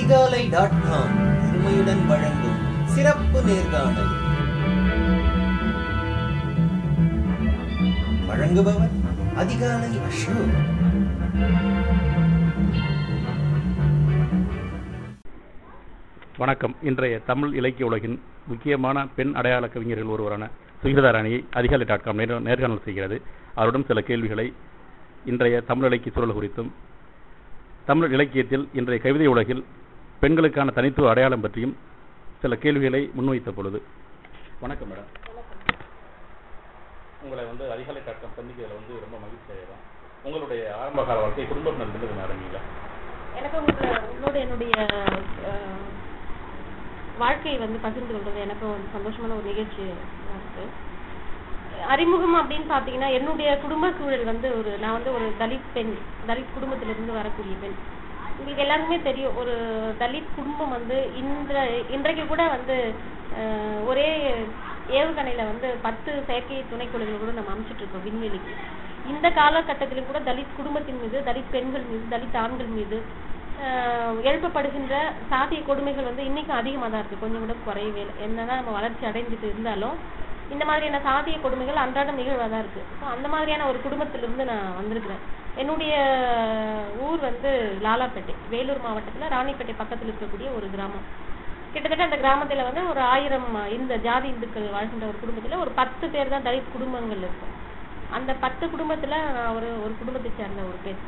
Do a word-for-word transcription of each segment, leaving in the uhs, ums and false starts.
அதிகாலை dot com பெருமையுடன் வழங்கும் சிறப்பு நேர்காணல். வழங்குபவர் அதிகாலை அசோக். வணக்கம். இன்றைய தமிழ் இலக்கிய உலகின் முக்கியமான பெண் அடையாள கவிஞர்கள் ஒருவரான சுகிதா ராணியை அதிகாலை டாட் காம் நேர்காணல் செய்கிறது. அவருடன் சில கேள்விகளை இன்றைய தமிழ் இலக்கிய சூழல் குறித்தும், தமிழ் இலக்கியத்தில் இன்றைய கவிதை உலகில் பெண்களுக்கான தனித்துவ அடையாளம் பற்றியும் சில கேள்விகளை முன்வைத்த பொழுது. வணக்கம் மேடம். உங்களை வந்து அதிகாலை டாட் காம் சந்திக்கிறதுல வந்து ரொம்ப மகிழ்ச்சி அடைகிறோம். உங்களுடைய ஆரம்ப கால வாழ்க்கை குடும்பத்தினருந்து ஆரம்பிங்களா? எனக்கு உங்களோட என்னுடைய வாழ்க்கையை வந்து பகிர்ந்து கொள்வது எனக்கு ஒரு சந்தோஷமான ஒரு நிகழ்ச்சி இருக்கு. அறிமுகம் அப்படின்னு பார்த்தீங்கன்னா, என்னுடைய குடும்ப சூழல் வந்து ஒரு நான் வந்து ஒரு தலித் பெண், தலித் குடும்பத்திலிருந்து வரக்கூடிய பெண். உங்களுக்கு எல்லாருக்குமே தெரியும், ஒரு தலித் குடும்பம் வந்து இன்ற இன்றைக்கு கூட வந்து ஒரே ஏவுகணையில வந்து பத்து செயற்கை துணைக்கோள்கள் கூட நம்ம அமைச்சிட்டு இருக்கோம் விண்வெளிக்கு. இந்த காலகட்டத்திலும் கூட தலித் குடும்பத்தின் மீது, தலித் பெண்கள் மீது, தலித் ஆண்கள் மீது எழுப்பப்படுகின்ற சாதிய கொடுமைகள் வந்து இன்னைக்கும் அதிகமாக தான் இருக்கு. கொஞ்சம் கூட குறையவே இல்லை. என்னதான் நம்ம வளர்ச்சி அடைந்துட்டு இருந்தாலும் இந்த மாதிரியான சாதிய கொடுமைகள் அன்றாடம் நிகழ்வாக தான் இருக்கு. ஸோ அந்த மாதிரியான ஒரு குடும்பத்திலிருந்து நான் வந்திருக்கிறேன். என்னுடைய ஊர் வந்து லாலாப்பேட்டை, வேலூர் மாவட்டத்தில் ராணிப்பேட்டை பக்கத்தில் இருக்கக்கூடிய ஒரு கிராமம். கிட்டத்தட்ட அந்த கிராமத்தில் வந்து ஒரு ஆயிரம் இந்த ஜாதி இந்துக்கள் வாழ்கின்ற ஒரு குடும்பத்தில் ஒரு பத்து பேர் தான் தலித் குடும்பங்கள் இருக்கும். அந்த பத்து குடும்பத்தில் நான் ஒரு ஒரு குடும்பத்தை சேர்ந்த ஒரு பேர்.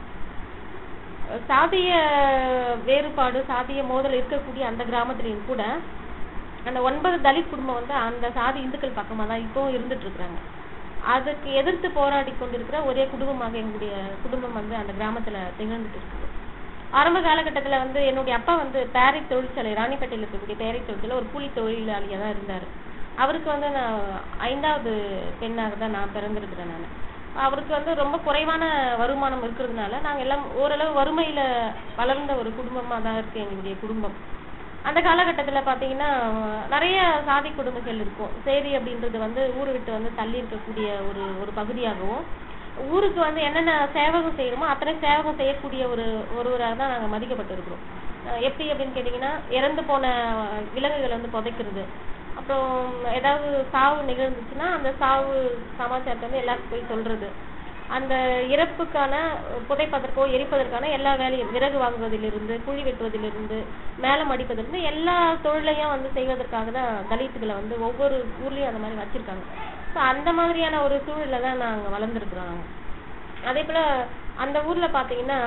சாதிய வேறுபாடு, சாதிய மோதல் இருக்கக்கூடிய அந்த கிராமத்திலையும் கூட அந்த ஒன்பது தலித் குடும்பம் வந்து அந்த சாதி இந்துக்கள் பக்கமாக தான் இப்போவும் இருந்துட்டு இருக்கிறாங்க. அதுக்கு எதிர்த்து போராடி கொண்டிருக்கிற ஒரே குடும்பமாக எங்களுடைய குடும்பம் வந்து அந்த கிராமத்துல திகழ்ந்துட்டு இருக்குது. ஆரம்ப காலகட்டத்தில் வந்து என்னுடைய அப்பா வந்து பேரை தொழிற்சாலை, ராணிப்பேட்டையில் இருக்கக்கூடிய பேரை தொழிற்சாலை ஒரு கூலி தொழிலாளியாக தான் இருந்தார். அவருக்கு வந்து நான் ஐந்தாவது பெண்ணாக தான் நான் பிறந்திருக்கிறேன். நான் அவருக்கு வந்து ரொம்ப குறைவான வருமானம் இருக்கிறதுனால நாங்கள் எல்லாம் ஓரளவு வறுமையில வளர்ந்த ஒரு குடும்பமாக தான் இருக்கு எங்களுடைய குடும்பம். அந்த காலகட்டத்தில் பார்த்தீங்கன்னா நிறைய சாதி கொடுமைகள் இருக்கும். சேரி அப்படின்றது வந்து ஊரை விட்டு வந்து தள்ளி இருக்கக்கூடிய ஒரு ஒரு பகுதியாகவும், ஊருக்கு வந்து என்னென்ன சேவகம் செய்யணுமோ அத்தனை சேவகம் செய்யக்கூடிய ஒரு ஒருவராக தான் நாங்கள் மதிக்கப்பட்டிருக்கிறோம். எப்படி அப்படின்னு கேட்டிங்கன்னா, இறந்து போன விலங்குகளை வந்து புதைக்கிறது, அப்புறம் ஏதாவது சாவு நிகழ்ந்துச்சுன்னா அந்த சாவு சமாச்சாரத்தை வந்து எல்லாருக்கும் போய் சொல்றது, அந்த இறப்புக்கான புதைப்பதற்கோ எரிப்பதற்கான எல்லா வேலையும், விறகு வாங்குவதிலிருந்து குழி வெட்டுவதிலிருந்து மேலம் அடிப்பதிலிருந்து எல்லா தொழிலையும் வந்து செய்வதற்காக தான் தலித்துகளை வந்து ஒவ்வொரு ஊர்லயும் அந்த மாதிரி வச்சிருக்காங்க. ஸோ அந்த மாதிரியான ஒரு சூழல தான் நாங்கள் வளர்ந்துருக்குறோம். அதே போல அந்த ஊர்ல பாத்தீங்கன்னா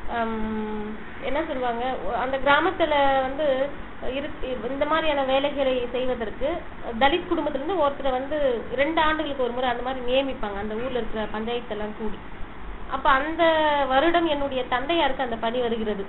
என்ன சொல்லுவாங்க, அந்த கிராமத்துல வந்து இந்த மாதிரியான வேலைகளை செய்வதற்கு தலித் குடும்பத்திலிருந்து ஒருத்தரை வந்து ரெண்டு ஆண்டுகளுக்கு ஒரு முறை அந்த மாதிரி நியமிப்பாங்க அந்த ஊர்ல இருக்கிற பஞ்சாயத்து எல்லாம் கூடி. அப்ப அந்த வருடம் என்னுடைய தந்தையாருக்கு அந்த பணி வருகிறது.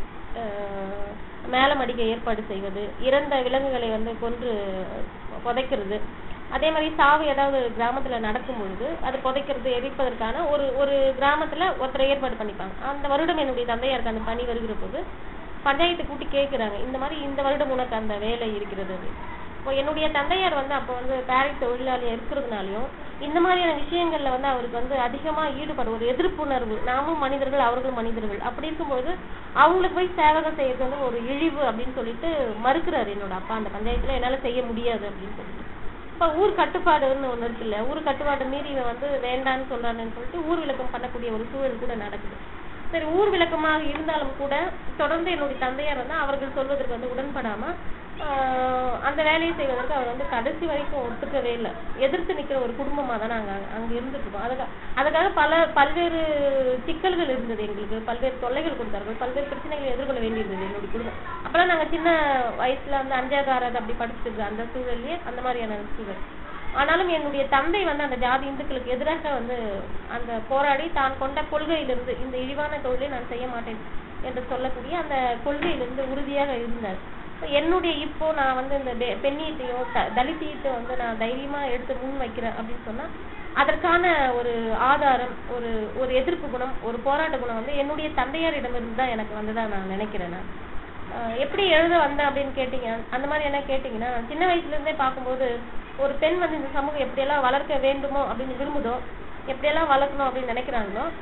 மேலம் அடிக்க ஏற்பாடு செய்வது, இறந்த விலங்குகளை வந்து கொன்று புதைக்கிறது, அதே மாதிரி சாவு ஏதாவது கிராமத்துல நடக்கும் பொழுது அது புதைக்கிறது, எரிப்பதற்கான ஒரு ஒரு கிராமத்துல ஒருத்தரை ஏற்பாடு பண்ணிப்பாங்க. அந்த வருடம் என்னுடைய தந்தையாருக்கு அந்த பணி வருகிற போது பஞ்சாயத்தை கூட்டி கேட்கிறாங்க, இந்த மாதிரி இந்த வருடம் உனக்கு அந்த வேலை இருக்கிறது. இப்போ என்னுடைய தந்தையார் வந்து அப்போ வந்து பேரை தொழிலாளியா இருக்கிறதுனாலையும் இந்த மாதிரியான விஷயங்கள்ல வந்து அவருக்கு வந்து அதிகமா ஈடுபாடு, ஒரு எதிர்ப்புணர்வு. நாமும் மனிதர்கள், அவர்களும் மனிதர்கள். அப்படி இருக்கும்போது அவங்களுக்கு போய் சேவகம் செய்யறது வந்து ஒரு இழிவு அப்படின்னு சொல்லிட்டு மறுக்கிறாரு என்னோட அப்பா அந்த பஞ்சாயத்துல, என்னால செய்ய முடியாது அப்படின்னு சொல்லிட்டு. இப்ப ஊர் கட்டுப்பாடுன்னு ஒண்ணு இருக்குல்ல, ஊர் கட்டுப்பாடு மீறி இவன் வந்து வேண்டான்னு சொல்றான்னு சொல்லிட்டு ஊர் விளக்கம் பண்ணக்கூடிய ஒரு சூழல் கூட நடக்குது. சரி, ஊர் விளக்கமாக இருந்தாலும் கூட தொடர்ந்து என்னுடைய தந்தையார் வந்து அவர்கள் சொல்வதற்கு வந்து உடன்படாம அந்த வேலையை செய்வதற்கு அவர் வந்து கடைசி வரைக்கும் ஒத்துக்கவே இல்லை. எதிர்த்து நிற்கிற ஒரு குடும்பமா தான் நாங்க அங்க இருந்துட்டு இருக்கோம். அதுக்காக அதுக்காக பல பல்வேறு சிக்கல்கள் இருந்தது எங்களுக்கு, பல்வேறு தொல்லைகள் கொடுத்தார்கள், பல்வேறு பிரச்சனைகளை எதிர்கொள்ள வேண்டியிருந்தது என்னுடைய குடும்பம். அப்பெல்லாம் நாங்க சின்ன வயசுல வந்து அஞ்சாவது ஆறாவது அப்படி படிச்சுட்டு அந்த சூழல்லையே அந்த மாதிரியான சூழல். ஆனாலும் என்னுடைய தந்தை வந்து அந்த ஜாதி இந்துக்களுக்கு எதிராக வந்து அந்த போராடி தான் கொண்ட கொள்கையிலிருந்து இந்த இழிவான தொழிலை நான் செய்ய மாட்டேன் என்று சொல்லக்கூடிய அந்த கொள்கையிலிருந்து உறுதியாக இருந்தார். என்னுடைய இப்போ நான் வந்து இந்த பெண்ணியத்தையோ தலித்தியத்தை வந்து நான் தைரியமா எடுத்து முன் வைக்கிறேன் அப்படின்னு சொன்னா அதற்கான ஒரு ஆதாரம், ஒரு ஒரு எதிர்ப்பு குணம், ஒரு போராட்ட குணம் வந்து என்னுடைய தந்தையாரிடமிருந்து தான் எனக்கு வந்ததா நான் நினைக்கிறேன். நான் எப்படி எழுத வந்தேன் அப்படின்னு கேட்டீங்க, அந்த மாதிரி என்ன கேட்டீங்கன்னா, சின்ன வயசுல இருந்தே பார்க்கும்போது ஒரு பெண் வந்து இந்த சமூகம் எப்படியெல்லாம் வளர்க்க வேண்டுமோ அப்படின்னு விரும்புதோ, எப்படியெல்லாம் வளர்க்கணும் அப்படின்னு நினைக்கிறாங்களோ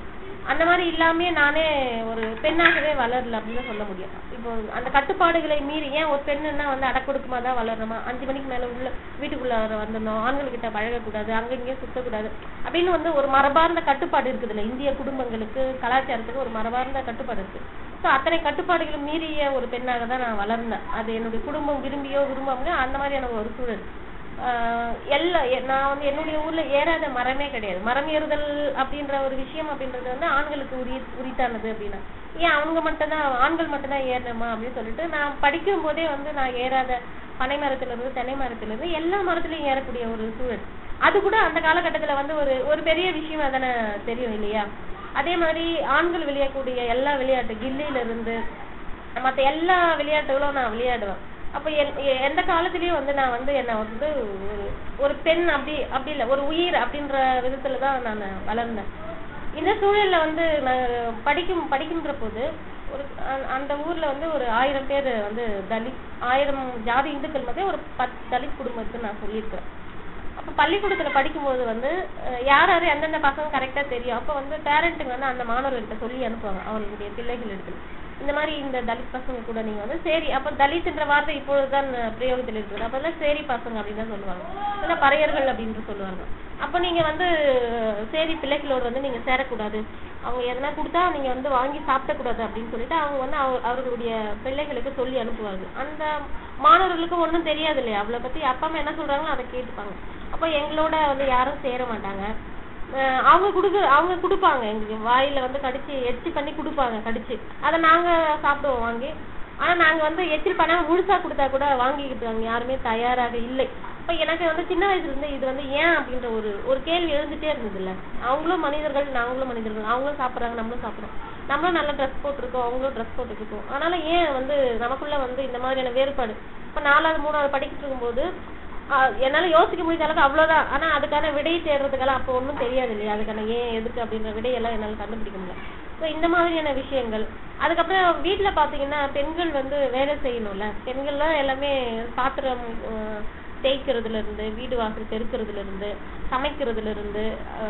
அந்த மாதிரி இல்லாமே நானே ஒரு பெண்ணாகவே வளரல அப்படின்னு சொல்ல முடியும். இப்போ அந்த கட்டுப்பாடுகளை மீறி ஏன் ஒரு பெண்ணுன்னா வந்து அடக்கொடுக்குமா தான் வளரணுமா, அஞ்சு மணிக்கு மேல உள்ள வீட்டுக்குள்ள வந்துடணும், ஆண்கள் கிட்ட பழகக்கூடாது, அங்க இங்கேயும் சுத்தக்கூடாது அப்படின்னு வந்து ஒரு மரபார்ந்த கட்டுப்பாடு இருக்குதுல்ல. இந்திய குடும்பங்களுக்கு கலாச்சாரத்துக்கு ஒரு மரபார்ந்த கட்டுப்பாடு இருக்கு. ஸோ அத்தனை கட்டுப்பாடுகளும் மீறிய ஒரு பெண்ணாக தான் நான் வளர்ந்தேன். அது என்னுடைய குடும்பம் விரும்பியோ விரும்பாமோ அந்த மாதிரியான ஒரு சூழல். ஆஹ் எல்லா நான் வந்து என்னுடைய ஊர்ல ஏறாத மரமே கிடையாது. மரம் ஏறுதல் அப்படின்ற ஒரு விஷயம் அப்படின்றது வந்து ஆண்களுக்கு உரி உரித்தானது அப்படின்னா ஏன் அவங்க மட்டும்தான் ஆண்கள் மட்டும்தான் ஏறணுமா அப்படின்னு சொல்லிட்டு நான் படிக்கும் போதே வந்து நான் ஏறாத பனை மரத்துல இருந்து தென்னை மரத்துல இருந்து எல்லா மரத்துலயும் ஏறக்கூடிய ஒரு சூழல். அது கூட அந்த காலகட்டத்துல வந்து ஒரு ஒரு பெரிய விஷயமா தானே தெரியும் இல்லையா. அதே மாதிரி ஆண்கள் விளையாடக்கூடிய எல்லா விளையாட்டு கில்லியில இருந்து மற்ற எல்லா விளையாட்டுகளும் நான் விளையாடுவேன். அப்ப எந்த காலத்திலயும் வந்து நான் வந்து என்ன வந்து ஒரு பெண் அப்படி அப்படி இல்லை, ஒரு உயிர் அப்படின்ற விதத்துலதான் நான் வளர்ந்தேன். இந்த சூழல்ல வந்து நான் படிக்கும் படிக்கின்ற போது ஒரு அந்த ஊர்ல வந்து ஒரு ஆயிரம் பேர் வந்து தலித், ஆயிரம் ஜாதி இந்துக்கள் மத்திய ஒரு பத்து தலித் குடும்பத்துக்கு நான் சொல்லியிருக்கிறேன். அப்ப பள்ளிக்கூடத்துல படிக்கும்போது வந்து யார் யாரு எந்தெந்த பசங்க கரெக்டா தெரியும். அப்ப வந்து பேரண்ட்டுங்க வந்து அந்த மாணவர்கிட்ட சொல்லி அனுப்புவாங்க அவங்களுடைய பிள்ளைகள் எடுத்து இந்த மாதிரி இந்த தலித் பசங்க கூட நீங்க வந்து சரி. அப்ப தலித்ன்ற வார்த்தை இப்பொழுதுதான் பிரயோகத்தில் இருக்குது. அப்பதான் சரி பசங்க அப்படின்னு தான் சொல்லுவாங்க, இல்ல பறையர்கள் அப்படின்னு சொல்லுவாங்க. அப்ப நீங்க வந்து சரி பிள்ளைகளோடு வந்து நீங்க சேரக்கூடாது, அவங்க எதனா கொடுத்தா நீங்க வந்து வாங்கி சாப்பிடக்கூடாது அப்படின்னு சொல்லிட்டு அவங்க வந்து அவர்களுடைய பிள்ளைகளுக்கு சொல்லி அனுப்புவாங்க. அந்த மாணவர்களுக்கு ஒன்றும் தெரியாது இல்லையா, அவளை பத்தி அப்பா அம்மா என்ன சொல்றாங்களோ அதை கேட்டுப்பாங்க. அப்ப எங்களோட வந்து யாரும் சேர மாட்டாங்க. அவங்க குடுக்க அவங்க கொடுப்பாங்க எங்களுக்கு வாயில வந்து கடிச்சு எச்சி பண்ணி கொடுப்பாங்க கடிச்சு, அதை நாங்க சாப்பிடுவோம் வாங்கி. ஆனா நாங்க வந்து எச்சில் பண்ணாம முழுசா கொடுத்தா கூட வாங்கிக்கிட்டு வாங்க யாருமே தயாராக இல்லை. இப்ப எனக்கு வந்து சின்ன வயசுல இருந்து இது வந்து ஏன் அப்படின்ற ஒரு ஒரு கேள்வி எழுந்துட்டே இருந்தது இல்ல. அவங்களும் மனிதர்கள் நாங்களும் மனிதர்கள், அவங்களும் சாப்பிட்றாங்க நம்மளும் சாப்பிட்றோம், நம்மளும் நல்ல ட்ரெஸ் போட்டிருக்கோம் அவங்களும் ட்ரெஸ் போட்டுருக்கோம். அதனால ஏன் வந்து நமக்குள்ள வந்து இந்த மாதிரியான வேறுபாடு. இப்ப நாலாவது மூணாவது படிக்கிட்டு இருக்கும்போது என்னால யோசிக்க முடிஞ்ச அளவுக்கு அவ்வளவுதான். ஆனா அதுக்கான விடை தேடுறதுக்கெல்லாம் அப்போ ஒன்றும் தெரியாது இல்லையா, அதுக்கான ஏன் எதுக்கு அப்படின்ற விடையெல்லாம் என்னால கண்டுபிடிக்க முடியல. ஸோ இந்த மாதிரியான விஷயங்கள். அதுக்கப்புறம் வீட்டுல பாத்தீங்கன்னா பெண்கள் வந்து வேலை செய்யணும்ல, பெண்கள்லாம் எல்லாமே பாத்திரம் தேய்க்கிறதுல இருந்து வீடு வாசல் பெருக்கிறதுல இருந்து சமைக்கிறதுல இருந்து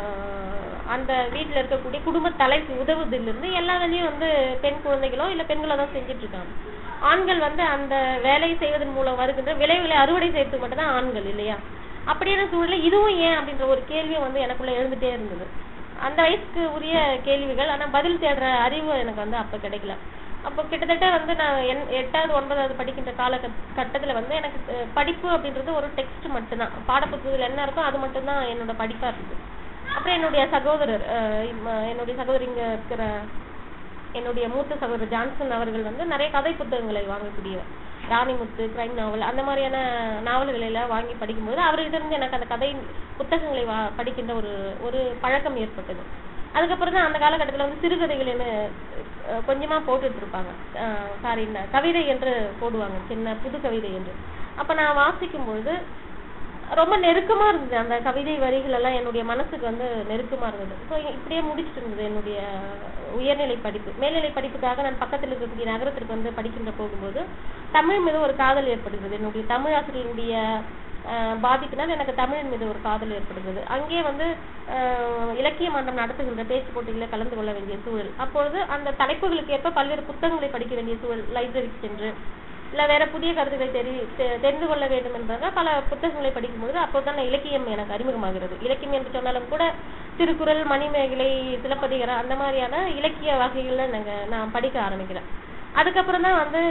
அந்த வீட்டுல இருக்கக்கூடிய குடும்ப தலைக்கு உதவுதுல இருந்து எல்லா வேலையும் வந்து பெண் குழந்தைகளோ இல்ல பெண்களோ தான் செஞ்சுட்டு இருக்காங்க. ஆண்கள் வந்து அந்த வேலையை செய்வதன் மூலம் வருகின்ற விளைவுகளை அறுவடை செய்யறதுக்கு மட்டும் தான் ஆண்கள் இல்லையா. அப்படியான சூழல இதுவும் ஏன் அப்படின்ற ஒரு கேள்வியும் வந்து எனக்குள்ள எழுந்துட்டே இருந்தது. அந்த வயசுக்கு உரிய கேள்விகள், ஆனா பதில் தேடுற அறிவு எனக்கு வந்து அப்ப கிடைக்கல. அப்போ கிட்டத்தட்ட வந்து நான் என் எட்டாவது ஒன்பதாவது படிக்கின்ற கால கட்டத்துல வந்து எனக்கு படிப்பு அப்படின்றது ஒரு டெக்ஸ்ட் மட்டும்தான், பாடப்புத்தகத்தில் என்ன இருக்கோ அது மட்டும்தான் என்னோட படிப்பா இருக்கு. அப்புறம் என்னுடைய சகோதரர் என்னுடைய சகோதரி இங்க இருக்கிற என்னுடைய மூத்த சகோதரர் ஜான்சன் அவர்கள் வந்து நிறைய கதை புத்தகங்களை வாங்கக்கூடியவர், ராணிமுத்து, கிரைம் நாவல் அந்த மாதிரியான நாவல்களை எல்லாம் வாங்கி படிக்கும்போது அவர்கிட்ட இருந்து எனக்கு அந்த கதை புத்தகங்களை வா படிக்கின்ற ஒரு ஒரு பழக்கம் ஏற்பட்டது. அதுக்கப்புறம் தான் அந்த காலகட்டத்தில் வந்து சிறுகதைகள் கொஞ்சமா போட்டுட்டு இருப்பாங்க, சாரி கவிதை என்று போடுவாங்க, சின்ன புது கவிதை என்று. அப்ப நான் வாசிக்கும் பொழுது ரொம்ப நெருக்கமா இருந்தது, அந்த கவிதை வரிகள் எல்லாம் என்னுடைய மனசுக்கு வந்து நெருக்கமா இருந்தது. ஸோ இப்படியே முடிச்சுட்டு இருந்தது என்னுடைய உயர்நிலை படிப்பு. மேல்நிலை படிப்புக்காக நான் பக்கத்தில் இருக்கக்கூடிய நகரத்திற்கு வந்து படிக்கின்ற போகும்போது தமிழ் மீது ஒரு காதல் ஏற்படுகிறது. என்னுடைய தமிழ் ஆசிரியருடைய பாதிப்பினால் எனக்கு தமிழ் மீது ஒரு காதல் ஏற்படுகிறது. அங்கே வந்து இலக்கிய மன்றம் நடத்துகின்ற பேச்சு போட்டிகளை கலந்து கொள்ள வேண்டிய சூழல். அப்பொழுது அந்த தலைப்புகளுக்கு ஏற்ப பல்வேறு புத்தகங்களை படிக்க வேண்டிய சூழல், லைப்ரரிக்கு சென்று இல்ல வேற புதிய கருத்துக்களை தெரி தெரிந்து கொள்ள வேண்டும் என்பதாக பல புத்தகங்களை படிக்கும்போது அப்போதுதான் இலக்கியம் எனக்கு அறிமுகமாகிறது. இலக்கியம் என்று சொன்னாலும் கூட திருக்குறள், மணிமேகலை, சிலப்பதிகாரம் அந்த மாதிரியான இலக்கிய வகைகள்ல நாங்க நான் படிக்க ஆரம்பிக்கிறேன். அதுக்கப்புறம் தான் வந்து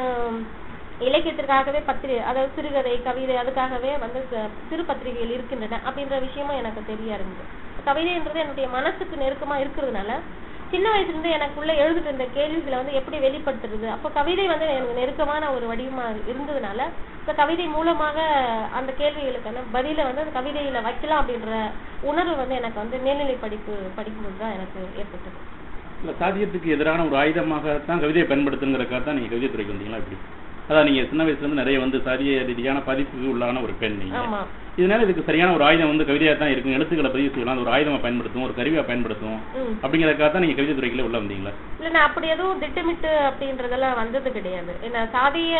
இலக்கியத்திற்காகவே பத்திரிகை, அதாவது சிறுகதை, கவிதை, அதுக்காகவே வந்து சிறு பத்திரிகைகள் இருக்கின்றன அப்படின்ற விஷயமும் எனக்கு தெரிய இருந்தது. கவிதைன்றது என்னுடைய மனசுக்கு நெருக்கமா இருக்கிறதுனால சின்ன வயசுல இருந்து எனக்குள்ள எழுதிட்டு இருந்த கேள்விகளை வந்து எப்படி வெளிப்படுத்துறது. அப்போ கவிதை வந்து எனக்கு நெருக்கமான ஒரு வடிவமா இருந்ததுனால இந்த கவிதை மூலமாக அந்த கேள்விகளுக்கான பதில வந்து அந்த கவிதையில வைக்கலாம் அப்படின்ற உணர்வு வந்து எனக்கு வந்து மேல்நிலை படிப்பு படிக்கும்போது தான் எனக்கு ஏற்பட்டது. இல்ல சாதியத்துக்கு எதிரான ஒரு ஆயுதமாகத்தான் கவிதையை பயன்படுத்துங்கிறக்காக தான் நீங்க கவிதை துறைக்கு வந்தீங்களா? எப்படி அதான் நீங்க சின்ன வயசுல இருந்து நிறைய வந்து சாதிய ரீதியான பாதிப்புக்கு உள்ளான ஒரு பெண் நீங்க, இதனால இதுக்கு சரியான ஒரு ஆயுதம் வந்து கவிதையா தான் இருக்கும், எழுத்துக்களை பதிவு செய்யலாம், ஒரு ஆயுதமா பயன்படுத்தும், ஒரு கருவியா பயன்படுத்தும் அப்படிங்கறதுக்காக தான் நீங்க கவிதை துறைக்குள்ள உள்ள வந்தீங்களா? இல்ல நான் அப்படி எதுவும் திட்டமிட்டு அப்படின்றதெல்லாம் வந்தது கிடையாது. என்ன சாதிய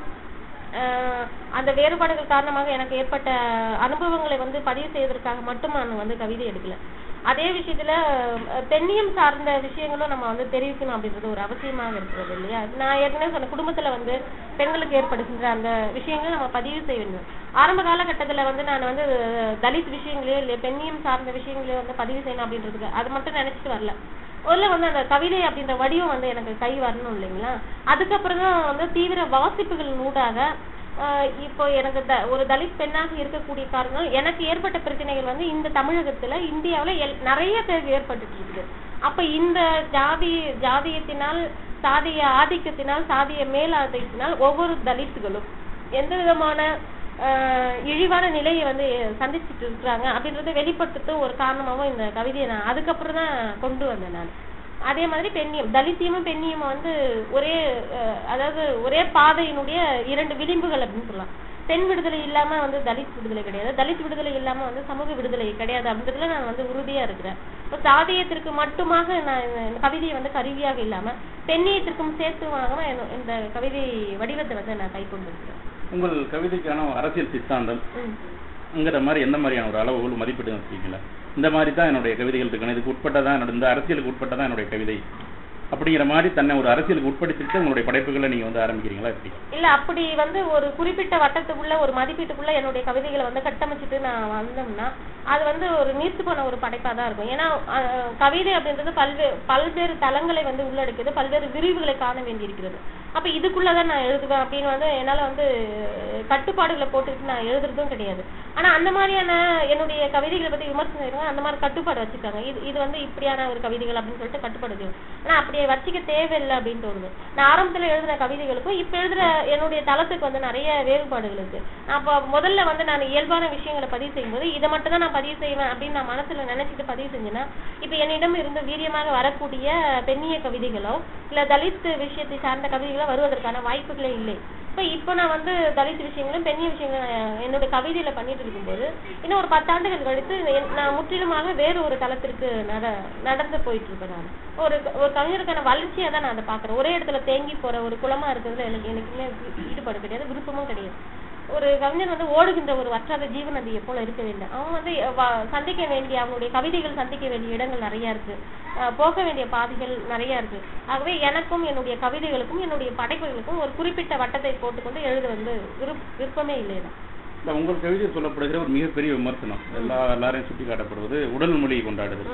அந்த வேறுபாடுகள் காரணமாக எனக்கு ஏற்பட்ட அனுபவங்களை வந்து பதிவு செய்வதற்காக மட்டும் நான் வந்து கவிதை எடுக்கல. அதே விஷயத்துல பெண்ணியம் சார்ந்த விஷயங்களும் நம்ம வந்து தெரிவிக்கணும் அப்படின்றது ஒரு அவசியமாக இருக்கிறது இல்லையா? நான் ஏற்கனவே சொன்ன குடும்பத்துல வந்து பெண்களுக்கு ஏற்படுகின்ற அந்த விஷயங்களை நம்ம பதிவு செய்ய வேண்டும். ஆரம்ப காலகட்டத்துல வந்து நான் வந்து தலித் விஷயங்களையோ இல்லையா பெண்ணியம் சார்ந்த விஷயங்களையோ வந்து பதிவு செய்யணும் அப்படின்றதுக்கு அது மட்டும் நினைச்சிட்டு வரல. முதல்ல வந்து அந்த கவிதை அப்படின்ற வடிவம் வந்து எனக்கு கை வரணும் இல்லைங்களா? அதுக்கப்புறம் தான் வந்து தீவிர வாசிப்புகள் ஊடாக இப்போ எனக்கு ஒரு தலித் பெண்ணாக இருக்கக்கூடிய காரணம் எனக்கு ஏற்பட்ட பிரச்சனைகள் வந்து இந்த தமிழகத்துல இந்தியாவில நிறைய பேருக்கு ஏற்பட்டு இருக்குது. அப்ப இந்த ஜாதி ஜாதியத்தினால் சாதிய ஆதிக்கத்தினால் சாதிய மேலாதிக்கத்தினால் ஒவ்வொரு தலித்துகளும் எந்த விதமான ஆஹ் இழிவான நிலையை வந்து சந்திச்சுட்டு இருக்கிறாங்க அப்படின்றத வெளிப்படுத்துறது ஒரு காரணமாகவும் இந்த கவிதையை நான் அதுக்கப்புறம் தான் கொண்டு வந்தேன் நான். அதே மாதிரி பெண்ணியம் தலித்தியமும் பெண்ணியமும் வந்து ஒரே அதாவது ஒரே பாதையினுடைய இரண்டு விளிம்புகள் அப்படின்னு சொல்லலாம். பெண் விடுதலை இல்லாம வந்து தலித் விடுதலை கிடையாது, தலித் விடுதலை இல்லாம வந்து சமூக விடுதலை கிடையாது அப்படின்றதுல நான் வந்து உறுதியா இருக்கிறேன். இப்போ சாதியத்திற்கு மட்டுமாக நான் இந்த கவிதையை வந்து கருவியாக இல்லாம பெண்ணியத்திற்கும் சேர்த்துமாக இந்த கவிதை வடிவத்தை வந்து நான் கை கொண்டு இருக்கிறேன். உங்கள் கவிதைக்கான அரசியல் சித்தாந்தம்ங்கிற மாதிரி எந்த மாதிரியான ஒரு அளவுகள் மதிப்பீடு வச்சுக்கீங்களா? இந்த மாதிரி தான் என்னுடைய கவிதைகள் இருக்கணும், இதுக்கு உட்பட்டதான் என்னோட இந்த அரசியலுக்கு உட்பட்டதான் என்னுடைய கவிதை அப்படிங்கிற மாதிரி தன்னை ஒரு அரசியலுக்கு உட்படுத்திட்டு உங்களுடைய படைப்புகளை நீங்க வந்து ஆரம்பிக்கிறீங்களா? எப்படி? இல்ல அப்படி வந்து ஒரு குறிப்பிட்ட வட்டத்துக்குள்ள ஒரு மதிப்பீட்டுக்குள்ள என்னுடைய கவிதைகளை வந்து கட்டமைச்சிட்டு நான் வந்தோம்னா அது வந்து ஒரு நீர்த்து போன ஒரு படைப்பா தான் இருக்கும். ஏன்னா கவிதை அப்படின்றது பல்வேறு பல்வேறு தளங்களை வந்து உள்ளடக்கியது, பல்வேறு விரிவுகளை காண வேண்டி இருக்கிறது. அப்ப இதுக்குள்ளதான் நான் எழுதுவேன் அப்படின்னு வந்து என்னால வந்து கட்டுப்பாடுகளை போட்டுட்டு நான் எழுதுறதும் கிடையாது. ஆனா அந்த மாதிரியான என்னுடைய கவிதைகளை பத்தி விமர்சனம் அந்த மாதிரி கட்டுப்பாடு வச்சுக்காங்க. இது இது வந்து இப்படியான ஒரு கவிதைகள் அப்படின்னு சொல்லிட்டு கட்டுப்பாடு. ஆனா அப்படியே வச்சுக்க தேவையில்லை அப்படின்னு தோணுது. நான் ஆரம்பத்துல எழுதுன கவிதைகளுக்கும் இப்ப எழுதுற என்னுடைய தளத்துக்கு வந்து நிறைய வேறுபாடுகள் இருக்கு. அப்ப முதல்ல வந்து நான் இயல்பான விஷயங்களை பதிவு செய்யும் போது இதை மட்டும் தான் நான் பதிவு செய்வேன் அப்படின்னு நான் மனசுல நினைச்சிட்டு பதிவு செஞ்சேன்னா இப்ப என்னிடம் இருந்து வீரியமாக வரக்கூடிய பெண்ணிய கவிதைகளோ இல்ல தலித் விஷயத்தை சார்ந்த கவிதைகளோ வருவதற்கான வாய்ப்புகளே இல்லை. இப்ப இப்ப நான் வந்து தலித் விஷயங்களும் பெண்ணிய விஷயங்களும் என்னோட கவிதையில பண்ணிட்டு இருக்கும்போது இன்னும் ஒரு பத்தாண்டுகள் கழித்து நான் முற்றிலுமாக வேறு ஒரு தளத்திற்கு நட நடந்து போயிட்டு இருப்பேன். நான் ஒரு ஒரு கவிஞருக்கான வளர்ச்சியா தான் நான் அதை பாக்குறேன். ஒரே இடத்துல தேங்கி போற ஒரு குளமா இருக்கிறதுல எனக்கு எனக்குமே ஈடுபாடு கிடையாது, விருப்பமும் கிடையாது. ஒரு கவிஞர் வந்து ஓடுகின்ற ஒரு வற்றாத ஜீவநதியை போல இருக்க வேண்டும். அவன் வந்து சந்திக்க வேண்டிய அவனுடைய கவிதைகள் சந்திக்க வேண்டிய இடங்கள் நிறைய இருக்கு, போக வேண்டிய பாதைகள் நிறைய இருக்கு. ஆகவே எனக்கும் என்னுடைய கவிதைகளுக்கும் என்னுடைய படைப்புகளுக்கும் ஒரு குறிப்பிட்ட வட்டத்தை போட்டுக்கொண்டு எழுத வந்து விருப்பமே இல்லைதான். உங்கள் கவிதை சொல்லப்படுகிற ஒரு மிகப்பெரிய விமர்சனம் எல்லா எல்லாரையும் சுட்டி காட்டப்படுவது உடல் மொழியை கொண்டாடுது.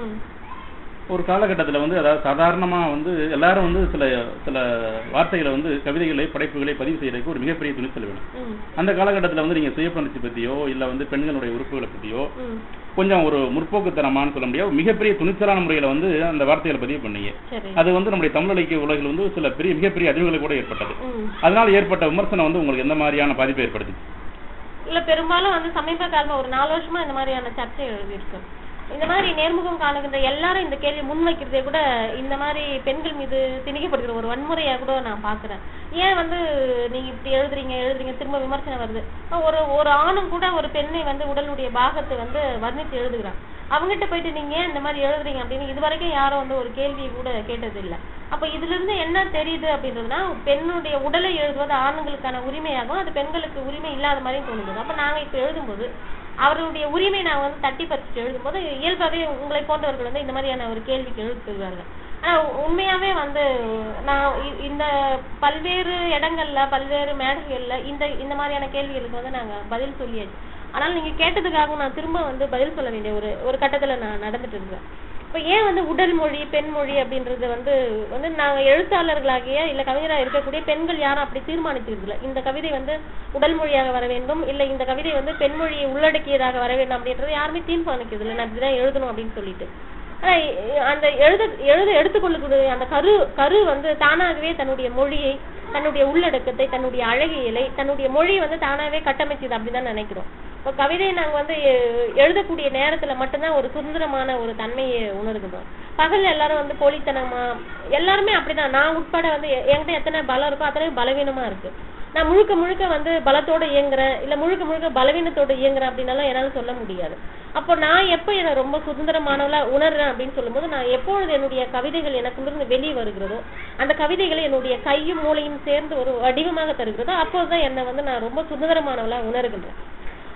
ஒரு காலகட்டத்தில் வந்து அதாவது சாதாரணமாக வந்து எல்லாரும் வந்து சில சில வார்த்தைகளை வந்து கவிதைகளை படைப்புகளை பதிவு செய்யறதுக்கு ஒரு மிகப்பெரிய துணிச்சல் வேணும். அந்த காலகட்டத்தில் வந்து நீங்க சுயப்பணிச்சு பத்தியோ இல்ல வந்து பெண்களுடைய உறுப்புகளை பத்தியோ கொஞ்சம் ஒரு முற்போக்குத்தனமானு சொல்ல முடியாது, மிகப்பெரிய துணிச்சலான முறையில வந்து அந்த வார்த்தைகளை பதிவு பண்ணீங்க. அது வந்து நம்முடைய தமிழ் இலக்கிய உலகில் வந்து சில பெரிய மிகப்பெரிய அதிர்வுகளை கூட ஏற்பட்டது. அதனால ஏற்பட்ட விமர்சனம் வந்து உங்களுக்கு எந்த மாதிரியான பாதிப்பை ஏற்படுத்துச்சு? இல்ல பெரும்பாலும் வந்து சமீப காலமா ஒரு நாலு வருஷமா இந்த மாதிரியான சர்ச்சை எழுதியிருக்கு. இந்த மாதிரி நேர்முகம் காணுகின்ற எல்லாரும் இந்த கேள்வி முன்வைக்கிறதே கூட இந்த மாதிரி பெண்கள் மீது திணிக்கப்படுகிற ஒரு வன்முறையா கூட நான் பாக்குறேன். ஏன் வந்து நீங்க இப்படி எழுதுறீங்க எழுதுறீங்க திரும்ப விமர்சனம் வருது. ஒரு ஒரு ஆணும் கூட ஒரு பெண்ணை வந்து உடலுடைய பாகத்தை வந்து வர்ணித்து எழுதுகிறான். அவங்ககிட்ட போயிட்டு நீங்க ஏன் இந்த மாதிரி எழுதுறீங்க அப்படின்னு இது வரைக்கும் யாரும் வந்து ஒரு கேள்வி கூட கேட்டது இல்லை. அப்ப இதுல இருந்து என்ன தெரியுது அப்படின்றதுன்னா பெண்ணுடைய உடலை எழுதுவது ஆண்களுக்கான உரிமையாகும், அது பெண்களுக்கு உரிமை இல்லாத மாதிரி தோணுது. அப்ப நாங்க இப்ப எழுதும்போது அவருடைய உரிமை நான் வந்து தட்டி பறிச்சுட்டு எழுதும்போது இயல்பாவே உங்களை போன்றவர்கள் வந்து இந்த மாதிரியான ஒரு கேள்விக்கு எழுத்துவார்கள். ஆனா உண்மையாவே வந்து நான் இந்த பல்வேறு இடங்கள்ல பல்வேறு மேடைகள்ல இந்த இந்த மாதிரியான கேள்விகளுக்கு வந்து நாங்க பதில் சொல்லியாச்சு. ஆனால் நீங்க கேட்டதுக்காகவும் நான் திரும்ப வந்து பதில் சொல்ல வேண்டிய ஒரு ஒரு கட்டத்துல நான் நடந்துட்டு இருக்கேன். இப்ப ஏன் வந்து உடல் மொழி பெண் மொழி அப்படின்றது வந்து வந்து நாங்க எழுத்தாளர்களாகிய இல்ல கவிஞராக இருக்கக்கூடிய பெண்கள் யாரும் அப்படி தீர்மானிச்சிருக்கல. இந்த கவிதை வந்து உடல் மொழியாக வர வேண்டும் இல்ல இந்த கவிதை வந்து பெண் மொழியை உள்ளடக்கியதாக வர வேண்டும் அப்படின்றது யாருமே தீர்மானிக்கிறது இல்லை. நான் இப்படிதான் எழுதணும் அப்படின்னு சொல்லிட்டு ஆனா அந்த எழுத எழுத எடுத்துக்கொள்ளக்கூடிய அந்த கரு கரு வந்து தானாகவே தன்னுடைய மொழியை தன்னுடைய உள்ளடக்கத்தை தன்னுடைய அழகியலை தன்னுடைய மொழியை வந்து தானாகவே கட்டமைச்சது அப்படிதான் நினைக்கிறோம். இப்போ கவிதையை நாங்க வந்து எழுதக்கூடிய நேரத்துல மட்டும்தான் ஒரு சுதந்திரமான ஒரு தன்மையை உணர்கிறோம். பகல் எல்லாரும் வந்து போலித்தனமா எல்லாருமே அப்படிதான், நான் உட்பட வந்து என்கிட்ட எத்தனை பலம் இருக்கோ அத்தனை பலவீனமா இருக்கு. நான் முழுக்க முழுக்க வந்து பலத்தோட இயங்குறேன் இல்ல முழுக்க முழுக்க பலவீனத்தோட இயங்குறேன் அப்படின்னாலும் என்னால சொல்ல முடியாது. அப்போ நான் எப்ப என்ன ரொம்ப சுதந்திரமானவளா உணர்றேன் அப்படின்னு சொல்லும் போது நான் எப்பொழுது என்னுடைய கவிதைகள் எனக்குள்ளிருந்து வெளியே வருகிறதோ அந்த கவிதைகளை என்னுடைய கையும் மூளையும் சேர்ந்து ஒரு வடிவமாக தருகிறதோ அப்போதுதான் என்னை வந்து நான் ரொம்ப சுதந்திரமானவளா உணர்கின்றேன்.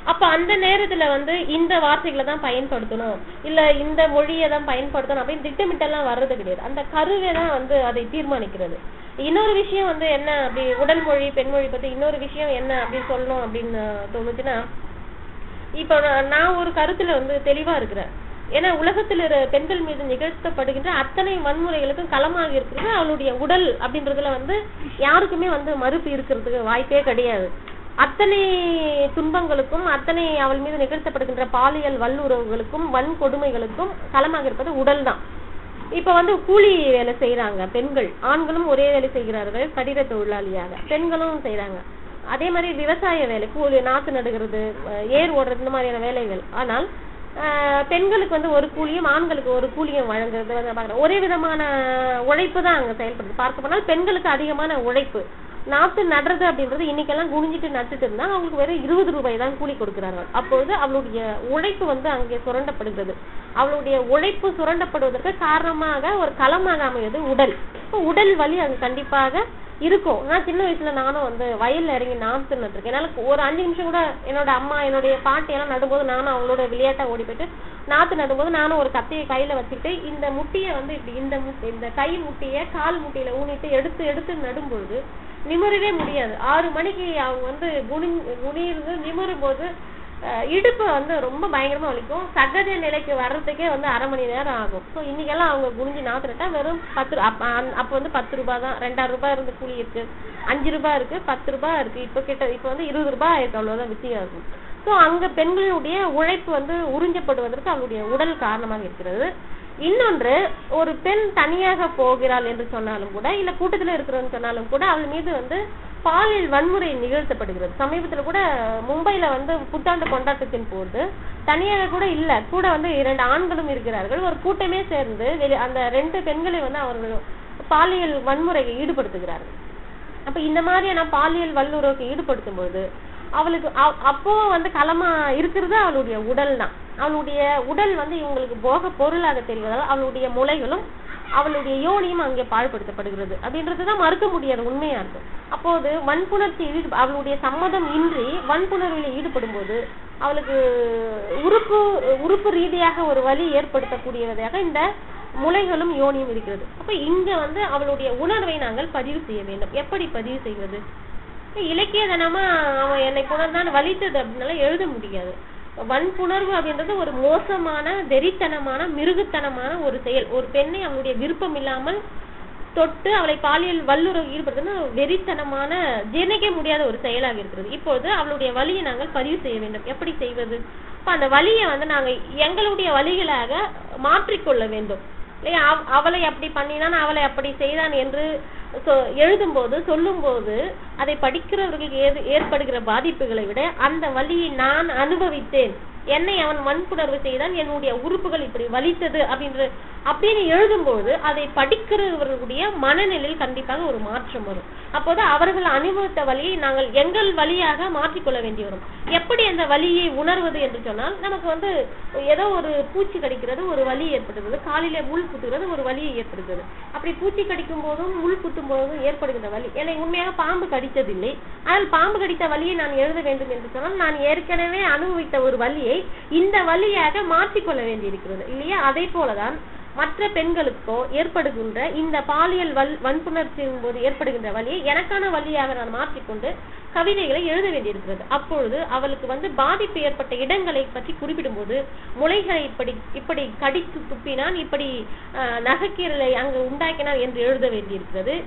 அப்ப அந்த நேரத்துல வந்து இந்த வார்த்தைகளை தான் பயன்படுத்தணும், இல்ல இந்த மொழியை தான் பயன்படுத்தணும் அப்படின்னு திட்டமிட்டெல்லாம் வர்றது கிடையாது. அந்த கருவே தான் வந்து அதை தீர்மானிக்கிறது. இன்னொரு விஷயம் வந்து என்ன அப்படி உடல் மொழி பெண்மொழி பத்தி இன்னொரு விஷயம் என்ன அப்படின்னு சொல்லணும் அப்படின்னு தோணுச்சுன்னா, இப்ப நான் ஒரு கருத்துல வந்து தெளிவா இருக்கிறேன். ஏன்னா உலகத்துல பெண்கள் மீது நிகழ்த்தப்படுகின்ற அத்தனை வன்முறைகளுக்கும் களமாக இருக்கிறது அவளுடைய உடல் அப்படின்றதுல வந்து யாருக்குமே வந்து மறுப்பு இருக்கிறதுக்கு வாய்ப்பே கிடையாது. அத்தனை துன்பங்களுக்கும் அத்தனை அவள் மீது நிகழ்த்தப்படுகின்ற பாலியல் வல்லுறவுகளுக்கும் வன்கொடுமைகளுக்கும் களமாக இருப்பது உடல் தான். இப்ப வந்து கூலி வேலை செய்யறாங்க பெண்கள், ஆண்களும் ஒரே வேலை செய்கிறார்கள், கடித தொழிலாளியாக பெண்களும் செய்யறாங்க. அதே மாதிரி விவசாய வேலை, கூலி நாத்து நடுகிறது, ஏர் ஓடுறது, இந்த மாதிரியான வேலைகள். ஆனால் பெண்களுக்கு வந்து ஒரு கூலியும் ஆண்களுக்கு ஒரு கூலியும் வழங்குறது வந்து ஒரே விதமான உழைப்பு தான் அங்க செயல்படுது. பார்க்க போனால் பெண்களுக்கு அதிகமான உழைப்பு. நாத்து நடுறது அப்படின்றது இன்னைக்கெல்லாம் குனிஞ்சிட்டு நட்டுட்டு இருந்தா அவங்களுக்கு வெறும் இருபது ரூபாய் தான் கூலி கொடுக்கிறார்கள். அப்பொழுது அவளுடைய உழைப்பு வந்து அங்கே சுரண்டப்படுகிறது. அவளுடைய உழைப்பு சுரண்டப்படுவதற்கு காரணமாக ஒரு களமாக அமைவது உடல். உடல் வலி அது கண்டிப்பாக இருக்கும். நான் சின்ன வயசுல நானும் வந்து வயல்ல இறங்கி நாத்து நட்டுருக்கேன். என்னால ஒரு அஞ்சு நிமிஷம் கூட என்னோட அம்மா என்னுடைய பாட்டி எல்லாம் நடும்போது நானும் அவங்களோட விளையாட்டா ஓடி போயிட்டு நாத்து நடும்போது நானும் ஒரு கத்தையை கையில வச்சுக்கிட்டு இந்த முட்டியை வந்து இப்படி இந்த இந்த கை முட்டிய கால் முட்டியில ஊனிட்டு எடுத்து எடுத்து நடும்பொழுது நிமிரவே முடியாது. ஆறு மணிக்கு அவங்க வந்து குனி குனியிருந்து நிமிரும் போது இடுப்பு வந்து ரொம்ப பயங்கரமா வலிக்கும். சகஜ நிலைக்கு வர்றதுக்கே வந்து அரை மணி நேரம் ஆகும். ஸோ இன்னைக்கெல்லாம் அவங்க குனிஞ்சு நாத்துட்டா வெறும் பத்து அப்ப வந்து பத்து ரூபாய் தான். ரெண்டாயிரம் ரூபாய் இருந்து கூலி இருக்கு, அஞ்சு ரூபாய் இருக்கு, பத்து ரூபாய் இருக்கு. இப்ப கிட்ட இப்ப வந்து இருபது ரூபாய் ஆயிருக்கு, அவ்வளவுதான் வித்தியாசம். ஸோ அங்க பெண்களுடைய உழைப்பு வந்து உறிஞ்சப்படுவதற்கு அவளுடைய உடல் காரணமாக இருக்கிறது. இன்னொன்று, ஒரு பெண் தனியாக போகிறாள் என்று சொன்னாலும் கூட, இல்ல கூட்டத்துல இருக்கிறன்னு சொன்னாலும் கூட அவள் மீது வந்து பாலியல் வன்முறை நிகழ்த்தப்படுகிறது. சமீபத்துல கூட மும்பைல வந்து புத்தாண்டு கொண்டாட்டத்தின் போது தனியாக கூட இல்ல, கூட வந்து இரண்டு ஆண்களும் இருக்கிறார்கள். ஒரு கூட்டமே சேர்ந்து அந்த ரெண்டு பெண்களை வந்து அவர்கள் பாலியல் வன்முறையை ஈடுபடுத்துகிறார்கள். அப்ப இந்த மாதிரியான பாலியல் வல்லுறவுக்கு ஈடுபடுத்தும் போது அவளுக்கு அப்போ வந்து களமா இருக்கிறது அவளுடைய உடல் தான். அவளுடைய உடல் வந்து இவங்களுக்கு போக பொருளாக தெரிவதால் அவளுடைய முலைகளும் அவளுடைய யோனியும் அங்கே பாழ்படுத்தப்படுகிறது அப்படின்றதுதான் மறுக்க முடியாது, உண்மையா இருக்கு. அப்போது வன்புணர்ச்சி அவளுடைய சம்மதம் இன்றி வன்புணர்வில் ஈடுபடும் போது அவளுக்கு உறுப்பு உறுப்பு ரீதியாக ஒரு வலி ஏற்படுத்தக்கூடியதாக இந்த முலைகளும் யோனியும் இருக்கிறது. அப்ப இங்க வந்து அவளுடைய உணர்வை நாங்கள் பதிவு செய்ய வேண்டும். எப்படி பதிவு செய்வது? இலக்கிய தனமா அவன் என்னை புணர்ந்தான் வலித்தது அப்படின்னால எழுத முடியாது. வன்புணர்வு அப்படின்றது ஒரு மோசமான வெறித்தனமான மிருகத்தனமான ஒரு செயல். ஒரு பெண்ணை அவளுடைய விருப்பம் இல்லாமல் தொட்டு அவளை பாலியல் வல்லுறவு ஈடுபடுத்துன்னா வெறித்தனமான ஜீரணிக்க முடியாத ஒரு செயலாக இருக்கிறது. இப்போது அவளுடைய வலியை நாங்கள் பதிவு செய்ய வேண்டும். எப்படி செய்வது? இப்ப அந்த வலியை வந்து நாங்க எங்களுடைய வலிகளாக மாற்றிக்கொள்ள வேண்டும் இல்லையா? அவளை அப்படி பண்ணினான், அவளை அப்படி செய்தான் என்று எழுதும் போது சொல்லும் போது அதை படிக்கிறவர்களுக்கு ஏற்படுகிற பாதிப்புகளை விட அந்த வலியை நான் அனுபவித்தேன், என்னை அவன் வன்புணர்வு செய்தான், என்னுடைய உறுப்புகள் இப்படி வலித்தது அப்படின்ற அப்படின்னு எழுதும்போது அதை படிக்கிறவர்களுடைய மனநிலையில் கண்டிப்பாக ஒரு மாற்றம் வரும். அப்போது அவர்கள் அனுபவித்த வலியை நாங்கள் எங்கள் வழியாக மாற்றிக்கொள்ள வேண்டி வரும். எப்படி அந்த வலியை உணர்வது என்று சொன்னால், நமக்கு வந்து ஏதோ ஒரு பூச்சி கடிக்கிறது, ஒரு வலி ஏற்படுகிறது, காலிலே முள் குத்துகிறது, ஒரு வலியை ஏற்படுகிறது. அப்படி பூச்சி கடிக்கும் போதும் முள் குத்தும் போதும் ஏற்படுகின்ற வலி, என்னை உண்மையாக பாம்பு கடித்ததில்லை, ஆனால் பாம்பு கடித்த வலியை நான் எழுத வேண்டும் என்று சொன்னால் நான் ஏற்கனவே அனுபவித்த ஒரு வலியை இந்த வழியாக மாற்றிக்கொள்ள வேண்டியிருக்கிறது இல்லையா? அதே போலதான் மற்ற பெண்களுக்கோ ஏற்படுகின்ற இந்த பாலியல் வல் வன்புணர்ச்சியின் போது ஏற்படுகின்ற வழியை எனக்கான வழியாக நான் மாற்றிக்கொண்டு கவிதைகளை எழுத வேண்டியிருக்கிறது. அப்பொழுது அவளுக்கு வந்து பாதிப்பு ஏற்பட்ட இடங்களை பற்றி குறிப்பிடும் போது முளைகளை இப்படி இப்படி கடித்து துப்பினான், இப்படி நகைக்கீரலை அங்கு உண்டாக்கினான் என்று எழுத வேண்டியிருக்கிறது.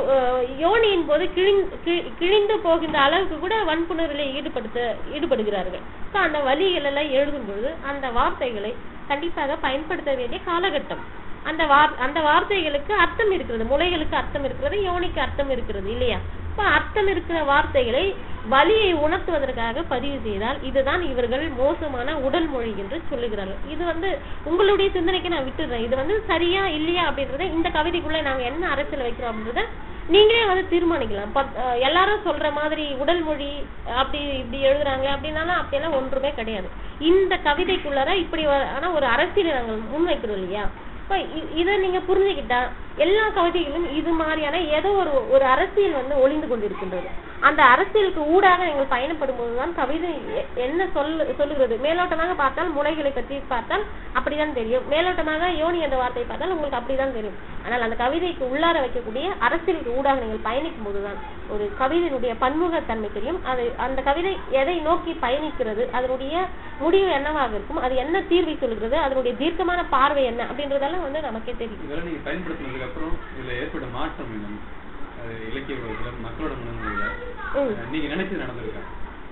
யோனியின் போது கிழிந்து கிழிந்து போகின்ற அளவுக்கு கூட வன்புணர்விலே ஈடுபடுத்த ஈடுபடுகிறார்கள். அந்த வழிகள் எல்லாம் எழுதும் பொழுது அந்த வார்த்தைகளை கண்டிப்பாக பயன்படுத்த வேண்டிய காலகட்டம். அந்த வார் அந்த வார்த்தைகளுக்கு அர்த்தம் இருக்கிறது, முளைகளுக்கு அர்த்தம் இருக்கிறது, யோனிக்கு அர்த்தம் இருக்கிறது இல்லையா? இப்ப அர்த்தம் இருக்கிற வார்த்தைகளை வலியை உணர்த்துவதற்காக பதிவு செய்தால் இதுதான் இவர்கள் மோசமான உடல் மொழி என்று சொல்லுகிறார்கள். இது வந்து உங்களுடைய சிந்தனைக்கு நான் விட்டுறேன். இது வந்து சரியா இல்லையா அப்படின்றத இந்த கவிதைக்குள்ள நாங்க என்ன அரசியல் வைக்கிறோம் அப்படின்றத நீங்களே வந்து தீர்மானிக்கலாம். எல்லாரும் சொல்ற மாதிரி உடல் மொழி அப்படி இப்படி எழுதுறாங்க அப்படின்னாலும் அப்படியெல்லாம் ஒன்றுமே கிடையாது. இந்த கவிதைக்குள்ளர இப்படி ஆனா ஒரு அரசியலை நாங்கள் முன்வைக்கிறோம் இல்லையா? இதை நீங்க புரிஞ்சுக்கிட்டா எல்லா கவிதைகளும் இது மாதிரியான ஏதோ ஒரு ஒரு அரசியல் வந்து ஒளிந்து கொண்டிருக்கின்றது. அந்த அரசியலுக்கு ஊடாக நீங்கள் பயணப்படும் போதுதான் கவிதை என்ன சொல்லு சொல்லுகிறது. மேலோட்டமாக பார்த்தால் முளைகளை பற்றி பார்த்தால் அப்படிதான் தெரியும், மேலோட்டமாக யோனி என்ற வார்த்தையை பார்த்தால் உங்களுக்கு அப்படிதான் தெரியும். ஆனால் அந்த கவிதைக்கு உள்ளார வைக்கக்கூடிய அரசியலுக்கு ஊடாக நீங்கள் பயணிக்கும் போதுதான் ஒரு கவிதையினுடைய பன்முகத்தன்மை தெரியும். அது அந்த கவிதை எதை நோக்கி பயணிக்கிறது, அதனுடைய முடிவு என்னவாக இருக்கும், அது என்ன தீர்வை சொல்கிறது, அதனுடைய தீர்க்கமான பார்வை என்ன அப்படின்றதெல்லாம் வந்து நமக்கே தெரியும். இதெல்லாம் நீங்க பயன்படுத்தினதுக்கு அப்புறம் இதுல ஏற்பட்ட மாற்றம் என்ன இலக்கிய உலகத்துல மக்களோட மனநிலையில நீங்க நினைச்சு நடந்திருக்கா?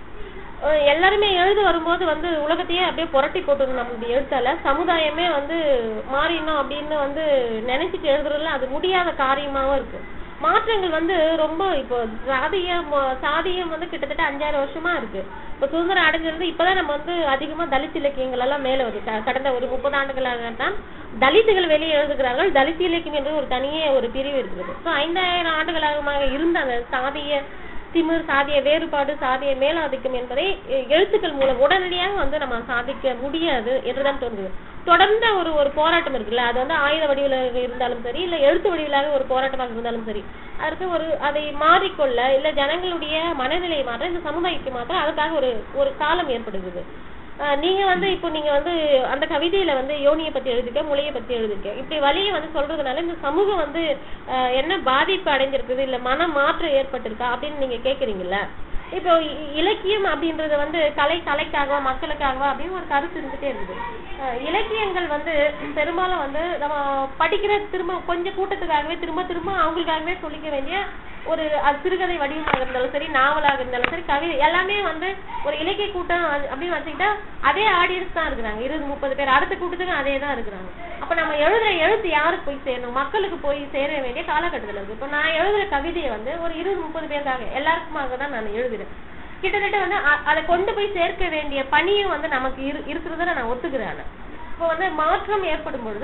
எல்லாருமே எழுத வரும்போது வந்து உலகத்தையே அப்படியே புரட்டி போட்டு நம்மளுடைய எழுத்தால சமுதாயமே வந்து மாறினோம் அப்படின்னு வந்து நினைச்சிட்டு எழுதுறதுல அது முடியாத காரியமாவும் இருக்கு. மாற்றங்கள் வந்து ரொம்ப இப்போ சாதியம் சாதியம் வந்து கிட்டத்தட்ட அஞ்சாறு வருஷமா இருக்கு. இப்ப சுதந்திரம் அடைஞ்சிருந்து இப்பதான் நம்ம வந்து அதிகமா தலித் இலக்கியங்கள் எல்லாம் மேல வருது. கடந்த ஒரு முப்பது ஆண்டுகளாக தான் தலித்துகள் வெளியே எழுதுகிறார்கள். தலித் இலக்கியம் என்று ஒரு தனியே ஒரு பிரிவு இருக்கிறது. ஸோ ஐந்தாயிரம் ஆண்டுகளாக இருந்த அந்த சாதிய திமிர், சாதிய வேறுபாடு, சாதிய மேலாதிக்கம் என்பதை எழுத்துக்கள் மூலம் உடனடியாக வந்து நம்ம சாதிக்க முடியாது என்றுதான் தோன்றுது. தொடர்ந்த ஒரு ஒரு போராட்டம் இருக்குல்ல, அது வந்து ஆயுத வடிவிலாக இருந்தாலும் சரி, இல்ல எழுத்து வடிவிலாக ஒரு போராட்டமாக இருந்தாலும் சரி, அதற்கு ஒரு அதை மாறிக்கொள்ள இல்ல ஜனங்களுடைய மனநிலையை மாற்ற, இந்த சமுதாயத்தை மாற்ற அதுக்காக ஒரு ஒரு காலம் ஏற்படுகிறது. நீங்க வந்து இப்போ நீங்க வந்து அந்த கவிதையில வந்து யோனியை பத்தி எழுதிக்க, முளையை பத்தி எழுதிக்க, இப்படி வழியை வந்து சொல்றதுனால இந்த சமூகம் வந்து என்ன பாதிப்பு அடைஞ்சிருக்குது, இல்ல மன மாற்றம் ஏற்பட்டிருக்கா அப்படின்னு நீங்க கேக்குறீங்கல்ல. இப்போ இலக்கியம் அப்படின்றது வந்து கலை கலைக்காகவா மக்களுக்காகவா அப்படின்னு ஒரு கருத்து இருந்துட்டே இருக்குது. இலக்கியங்கள் வந்து பெரும்பாலும் வந்து நம்ம படிக்கிற திரும்ப கொஞ்சம் கூட்டத்துக்காகவே திரும்ப திரும்ப அவங்களுக்காகவே சொல்லிக்க வேண்டிய ஒரு சிறுகதை வடிவமாக இருந்தாலும் சரி, நாவலாக இருந்தாலும் சரி, கவிதை எல்லாமே வந்து ஒரு இலக்கிய கூட்டம் அப்படின்னு வச்சுக்கிட்டா அதே ஆடியன்ஸ் தான் இருக்கிறாங்க, இருபது முப்பது பேர். அடுத்த கூட்டத்துக்கும் அதே தான் இருக்கிறாங்க. அப்ப நம்ம எழுதுற எழுத்து யாருக்கு போய் சேரணும், மக்களுக்கு போய் சேர வேண்டிய காலகட்டத்தில் இருக்கு. இப்ப நான் எழுதுற கவிதையை வந்து ஒரு இருபது முப்பது பேருக்காக எல்லாருக்குமாக தான் நான் எழுதுறேன். கிட்டத்தட்ட வந்து அதை கொண்டு போய் சேர்க்க வேண்டிய பணியும் வந்து நமக்கு இருக்கிறத நான் ஒத்துக்கிறேன். இப்போ வந்து மாற்றம் ஏற்படும் பொழுது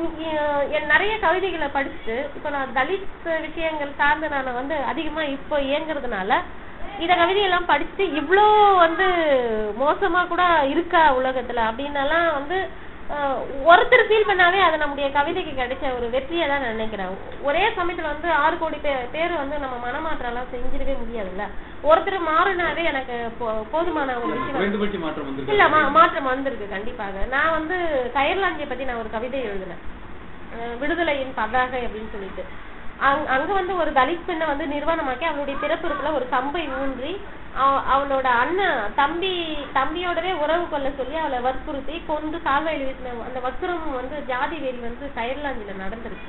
நிறைய கவிதைகளை படிச்சுட்டு இப்ப நான் தலித் விஷயங்கள் சார்ந்து நான் வந்து அதிகமா இப்போ இயங்குறதுனால இந்த கவிதையெல்லாம் படிச்சுட்டு இவ்வளோ வந்து மோசமா கூட இருக்கா உலகத்துல அப்படின்னலாம் வந்து ஒருத்தர் ஃபீல் பண்ணாவே அது நம்முடைய கவிதைக்கு கிடைச்ச ஒரு வெற்றியை தான் நான் நினைக்கிறேன். ஒரே சமயத்துல வந்து ஆறு கோடி பேர் வந்து நம்ம மனமாற்றம் எல்லாம் செஞ்சிடவே முடியாதுல்ல. ஒருத்தர் மாறினாவே எனக்கு போதுமான ஒரு விஷயம் இல்ல, மாற்றம் வந்திருக்கு கண்டிப்பாக. நான் வந்து கயர்லாந்தியை பத்தி நான் ஒரு கவிதை எழுதினேன், விடுதலையின் பதாகை அப்படின்னு சொல்லிட்டு. அங்க வந்து ஒரு தலித் பெண்ணை வந்து நிர்வாணமாக்கி அவளுடைய பிறப்புறுப்புல ஒரு கம்பை ஊன்றி அவளோட அண்ணன் தம்பி தம்பியோடவே உறவு கொள்ள சொல்லி அவளை வற்புறுத்தி கொண்டு கால்வாயில் வீசின அந்த வக்குரம் வந்து ஜாதி வெறி வந்து கயர்லாந்தில நடந்திருக்கு.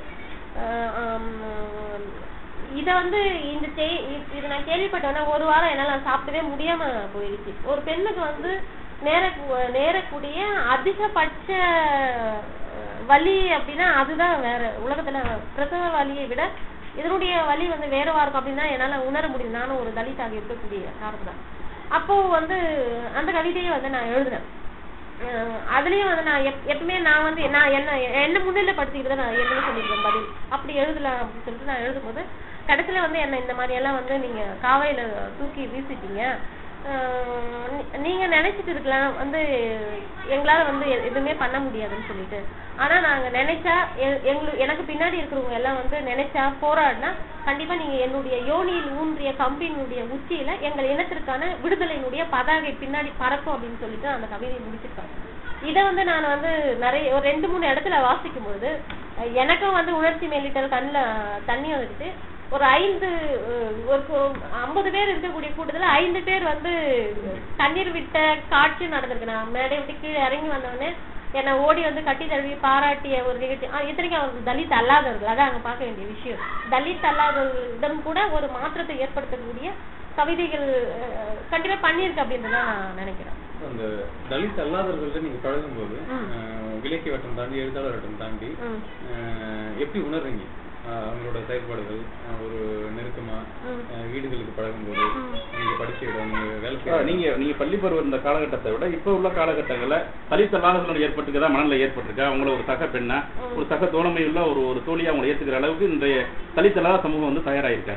இத வந்து இந்த இது நான் கேள்விப்பட்டேன்னா ஒரு வாரம் என்னால சாப்பிடவே முடியாம போயிடுச்சு. ஒரு பெண்ணுக்கு வந்து நேர நேரக்கூடிய அதிகபட்ச வலி அப்படின்னா அதுதான் வேற உலகத்துல பிரசவ வலியை விட இதனுடைய வலி வந்து வேறவா இருக்கும் அப்படின்னா என்னால உணர முடியும். நானும் ஒரு தலித்தாக இருக்கக்கூடிய காரணம். அப்போ வந்து அந்த கவிதையை வந்து நான் எழுதுறேன். அதுலயும் வந்து நான் எப்பவுமே நான் வந்து நான் என்ன என்ன முன்னிலை படுத்திக்கிட்டு நான் என்ன சொல்லியிருக்கேன் பதில் அப்படி எழுதலாம் அப்படின்னு சொல்லிட்டு நான் எழுதும் போது கடைசியில வந்து என்ன இந்த மாதிரி எல்லாம் வந்து நீங்க காவையில தூக்கி வீசிட்டீங்க, நீங்க நினைச்சிட்டு இருக்கலாம் வந்து எங்களால வந்து எதுவுமே பண்ண முடியாதுன்னு சொல்லிட்டு. ஆனா நாங்க நினைச்சா எங்களுக்கு எனக்கு பின்னாடி இருக்கிறவங்க எல்லாம் வந்து நினைச்சா போராடினா கண்டிப்பா நீங்க என்னுடைய யோனியில் ஊன்றிய கம்பியினுடைய உச்சியில எங்கள் இனத்திற்கான விடுதலையினுடைய பதாகை பின்னாடி பறக்கும் அப்படின்னு சொல்லிட்டு அந்த கவிதையை முடிச்சிருக்காங்க. இதை வந்து நான் வந்து நிறைய ஒரு ரெண்டு மூணு இடத்துல வாசிக்கும் போது எனக்கும் வந்து உணர்ச்சி மேலிட்டல் கண்ணுல தண்ணி வந்துட்டு ஒரு ஐந்து ஒரு ஐம்பது பேர் இருக்கக்கூடிய கூட்டத்துல ஐந்து பேர் வந்து தண்ணீர் விட்ட காட்சி நடந்திருக்கு. நான் மேடை விட்டு கீழே இறங்கி வந்தவொடனே என்னை ஓடி வந்து கட்டி தழுவி பாராட்டிய ஒரு நிகழ்ச்சி. இத்தனைக்கும் அவருக்கு தலித் அல்லாதவர்கள், அதான் அங்க பார்க்க வேண்டிய விஷயம். தலித் அல்லாதவர்களிடம் கூட ஒரு மாற்றத்தை ஏற்படுத்தக்கூடிய கவிதைகள் கண்டிப்பா பண்ணிருக்கு அப்படின்றதான் நான் நினைக்கிறேன். அந்த தலித் அல்லாதவர்கள்ட்ட நீங்க பழகும் போது இலக்கிய வட்டம் தாண்டி எழுத்தாளர் வட்டம் தாண்டி எப்படி உணர்றீங்க அவங்களோட செயல்பாடுகள்? ஒரு நெருக்கமா வீடுகளுக்கு பழகும் போது நீங்க படிச்ச இடம் வேலை நீங்க நீங்க பள்ளி பருவம் இந்த காலகட்டத்தை விட இப்ப உள்ள காலகட்டங்கள்ல தலித் அல்லாதவர்கள் ஏற்பட்டிருக்கா, மனநிலை ஏற்பட்டிருக்கா, அவங்கள ஒரு சக பெண்ணா ஒரு சக தோழமை உள்ள ஒரு ஒரு தோழியா அவங்களை ஏத்துக்கிற அளவுக்கு இன்றைய தலித் அல்லாத சமூகம் வந்து தயாராயிருக்கா?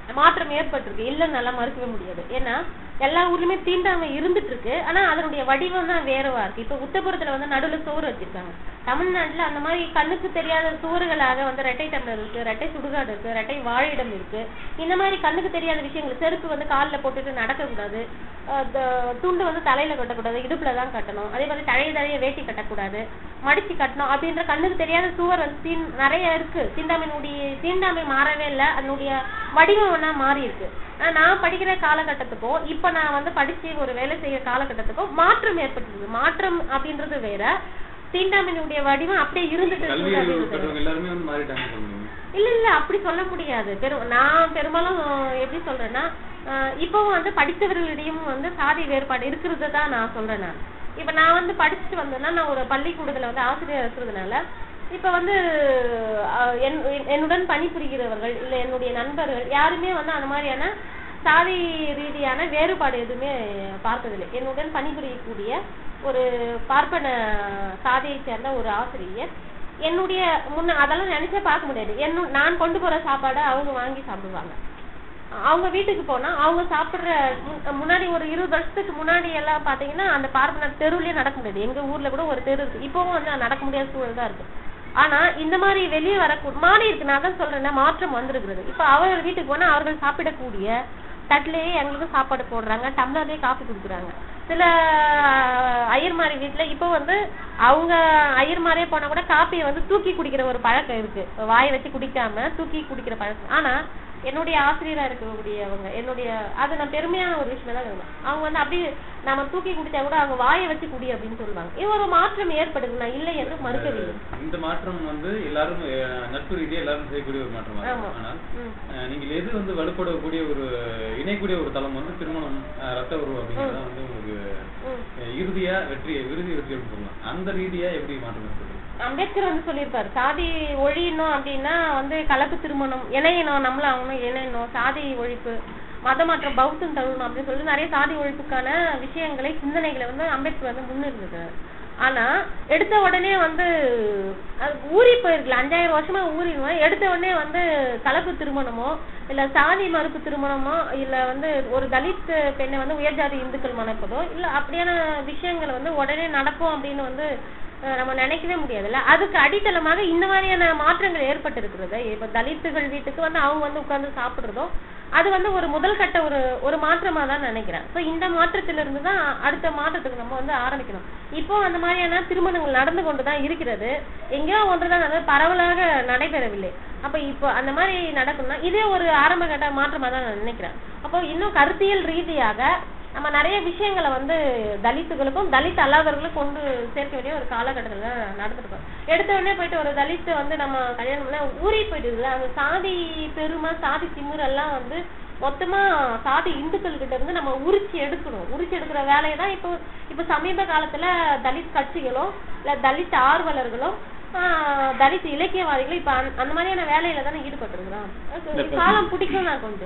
மாற்றம் ஏற்பட்டிருக்கு, இல்லைன்னு நல்லா மறுக்கவே முடியாது. ஏன்னா எல்லா ஊர்லயுமே தீண்டாமை இருந்துட்டு இருக்கு, ஆனா அதனுடைய வடிவம் தான் வேறவா இருக்கு. இப்ப உத்தரபுரத்துல வந்து நடுவில் சோறு வச்சிருக்காங்க. தமிழ்நாட்டுல அந்த மாதிரி கண்ணுக்கு தெரியாத சோறுகளாக வந்து ரெட்டை டம்ளர் இருக்கு, ரெட்டை சுடுகாடு இருக்கு, ரெட்டை வாழிடம் இருக்கு. இந்த மாதிரி கண்ணுக்கு தெரியாத விஷயங்கள், செருப்பு வந்து காலில் போட்டுட்டு நடக்க கூடாது, துண்டு வந்து தலையில கட்டக்கூடாது, இடுப்புல தான் கட்டணும், அதே மாதிரி தழைய தழைய வேட்டி கட்டக்கூடாது, மடிச்சு கட்டணும் அப்படின்ற கண்ணுக்கு தெரியாத சுவர் வந்து தீன் நிறைய இருக்கு. தீண்டாமையினுடைய தீண்டாமை மாறவே இல்லை, அதனுடைய வடிவம் வேணா மாறி இருக்கு. நான் படிக்கிற காலகட்டத்துக்கும் இப்ப நான் வந்து படிச்சு ஒரு வேலை செய்யற காலகட்டத்துக்கும் மாற்றம் ஏற்பட்டது. மாற்றம் அப்படின்றது வேற, தீண்டாமையினுடைய வடிவம் அப்படியே இருந்துட்டு இல்ல இல்ல அப்படி சொல்ல முடியாது. பெரும் நான் பெரும்பாலும் எப்படி சொல்றேன்னா, இப்பவும் வந்து படித்தவர்களிடையும் வந்து சாதி வேறுபாடு இருக்கிறது தான் நான் சொல்றேன். நான் இப்ப நான் வந்து படிச்சுட்டு வந்தேன்னா, நான் ஒரு பள்ளிக்கூடத்துல வந்து ஆசிரியர் இருக்கிறதுனால இப்ப வந்து என்னுடன் பணிபுரிகிறவர்கள் இல்ல என்னுடைய நண்பர்கள் யாருமே வந்து அந்த மாதிரியான சாதி ரீதியான வேறுபாடு எதுவுமே பார்த்ததில்லை. என்னுடன் பணிபுரியக்கூடிய ஒரு பார்ப்பன சாதியை சேர்ந்த ஒரு ஆசிரியர் என்னுடைய முன்ன அதெல்லாம் நினைச்சே பார்க்க முடியாது. என்ன நான் கொண்டு போற சாப்பாடை அவங்க வாங்கி சாப்பிடுவாங்க. அவங்க வீட்டுக்கு போனா அவங்க சாப்பிடுற முன்னாடி ஒரு இருபது வருஷத்துக்கு முன்னாடி எல்லாம் பாத்தீங்கன்னா அந்த பார்ப்பன தெருவுலயே நடக்க முடியாது. எங்க ஊர்ல கூட ஒரு தெரு இருக்கு, இப்பவும் வந்து நடக்க முடியாத சூழல் தான் இருக்கு. ஆனா இந்த மாதிரி வெளியே வர மாறி இருக்கு. நான் தான் சொல்றேன், மாற்றம் வந்திருக்கிறது. இப்ப அவர்கள் வீட்டுக்கு போனா அவர்கள் சாப்பிடக்கூடிய தட்டிலேயே எங்களுக்கு சாப்பாடு போடுறாங்க, டம்ளர்லயே காஃபி குடுக்குறாங்க. சில ஐயர்மாரி வீட்டுல இப்ப வந்து அவங்க ஐயர்மாரே போனா கூட காப்பியை வந்து தூக்கி குடிக்கிற ஒரு பழக்கம் இருக்கு, வாயை வச்சு குடிக்காம தூக்கி குடிக்கிற பழக்கம். ஆனா என்னுடைய ஆசிரியரா இருக்கக்கூடியவங்க என்னுடைய அது நான் பெருமையான ஒரு விஷயம் தான் சொல்லுவேன். அவங்க வந்து அப்படி நம்ம தூக்கி குடிச்சா கூட அவங்க வாயை வச்சு குடி அப்படின்னு சொல்லுவாங்க. இது ஒரு மாற்றம் ஏற்படுது, நான் இல்லை என்று மறுக்கவில்லை. இந்த மாற்றம் வந்து எல்லாரும் நட்பு ரீதியா எல்லாரும் செய்யக்கூடிய ஒரு மாற்றம். ஆனால் நீங்கள் எது வந்து வலுப்படக்கூடிய ஒரு இணைக்கூடிய ஒரு தளம் வந்து திருமணம், ரத்த உறவு அப்படிங்கிறத வந்து உங்களுக்கு இறுதியா வெற்றி இறுதி வெற்றி அப்படின்னு சொல்லலாம். அந்த ரீதியா எப்படி மாற்றம் ஏற்படுது? அம்பேத்கர் வந்து சொல்லியிருப்பாரு, சாதி ஒழியணும் அப்படின்னா வந்து கலப்பு திருமணம், இணையணும், நம்மள அவனும் இணையணும், சாதி ஒழிப்பு, மத மாற்றம், பௌத்தம் தழுவணும் அப்படின்னு சொல்லி நிறைய சாதி ஒழிப்புக்கான விஷயங்களை சிந்தனைகளை வந்து அம்பேத்கர் வந்து முன்னிறுத்துறாரு. ஆனா எடுத்த உடனே வந்து ஊறி போயிருக்கலாம், அஞ்சாயிரம் வருஷமா ஊறிடுவோம். எடுத்த உடனே வந்து கலப்பு திருமணமோ இல்ல சாதி மறுப்பு திருமணமோ இல்ல வந்து ஒரு தலித் பெண்ணை வந்து உயர்ஜாதி இந்துக்கள் மணப்பதோ இல்ல அப்படியான விஷயங்களை வந்து உடனே நடக்கும் அப்படின்னு வந்து நம்ம நினைக்கவே முடியாதுல்ல. அதுக்கு அடித்தளமாக இந்த மாதிரியான மாற்றங்கள் ஏற்பட்டு இருக்கிறது. இப்ப தலித்துகள் வீட்டுக்கு வந்து அவங்க வந்து உட்கார்ந்து சாப்பிடுறதோ அது வந்து ஒரு முதல் கட்ட ஒரு ஒரு மாற்றமா தான் நினைக்கிறேன். ஸோ இந்த மாற்றத்திலிருந்து தான் அடுத்த மாற்றத்துக்கு நம்ம வந்து ஆரம்பிக்கணும். இப்போ அந்த மாதிரியான திருமணங்கள் நடந்து கொண்டுதான் இருக்கிறது, எங்கேயோ ஒன்றுதான் அது பரவலாக நடைபெறவில்லை. அப்ப இப்போ அந்த மாதிரி நடக்கணும்னா இதே ஒரு ஆரம்ப கட்ட மாற்றமா தான் நான் நினைக்கிறேன். அப்போ இன்னும் கருத்தியல் ரீதியாக நம்ம நிறைய விஷயங்களை வந்து தலித்துகளுக்கும் தலித் அல்லாதவர்களும் கொண்டு சேர்க்க வேண்டிய ஒரு காலகட்டத்துல நடந்துருக்கோம். எடுத்த உடனே போயிட்டு ஒரு தலித்து வந்து நம்ம கல்யாணம் பண்ண ஊறி போயிடுதுல, அந்த சாதி பெருமை சாதி திமிர் எல்லாம் வந்து மொத்தமா சாதி இந்துக்கள் கிட்ட இருந்து நம்ம உரிச்சு எடுக்கணும். உரிச்சு எடுக்கிற வேலையை தான் இப்போ இப்ப சமீப காலத்துல தலித் கட்சிகளும் இல்ல தலித் ஆர்வலர்களும் தலித் இலக்கியவாதிகளும் இப்ப அந்த மாதிரியான வேலையில தானே ஈடுபட்டு இருக்கிறோம். காலம் பிடிக்கும் நான் கொஞ்சம்